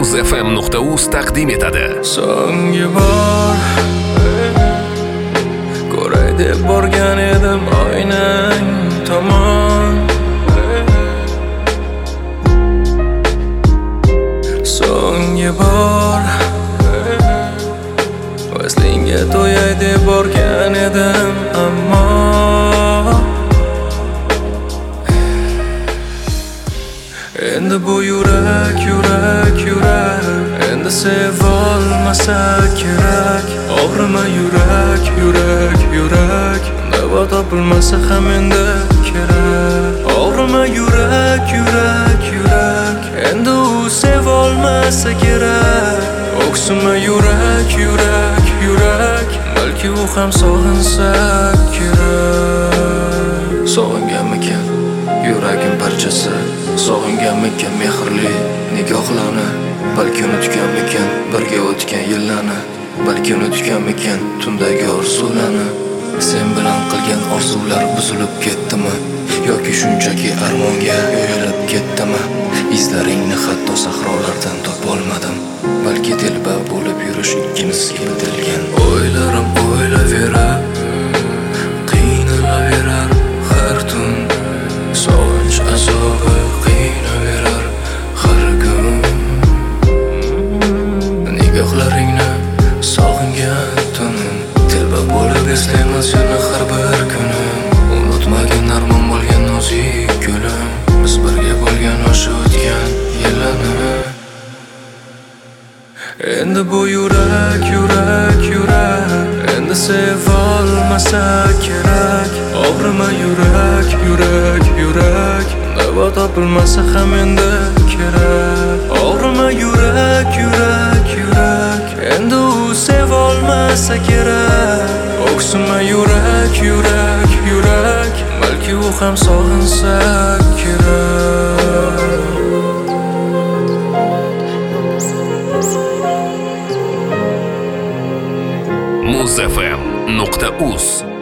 muzfm.uz taqdim etadi. So'nggi bor ko'ray deb borgan edim oynang tomon. So'nggi bor vaslingga to'yay deb borgan edim, ammo endi bu yurak endi sevolmasa kerak. Og'rima yurak davo topilmasa ham endi kerak. Og'rima yurak endi u sevolmasa kerak. O'ksima yurak balki u ham sog'insa kerak. Sog'inganmikan yuragim parchasi, sog'inganmikan mehrli nigohlarni, balki unutganmikan birga o'tgan yillarni, balki unutganmikan tundagi orzularni. Sen bilan qilgan orzular buzilib ketdimi, yoki shunchaki armonga yoyilib ketdimi? Izlaringni hatto sahrolardan topolmadim, balki telba bo'lib yurish ikkimizga bildirilgan. O'ylarim o'ylaverar, qiynalaverar har tun. Sog'inch azobi qiynaverar har kun. Nigohlaringni sog'ingan tunim, telba bo'lib eslayman seni har bir kunim. Unutmagin armon bo'lgan nozik gulim, biz birga bo'lgan o'sha o'tgan yillarni. Endi bu yurak endi sevolmasa kerak. Og'rima yurak davo topilmasa ham endi kerak. Og'rima yurak endi u sevolmasa kerak. O'ksima yurak balki u ham sog'insa kerak. muzfm.uz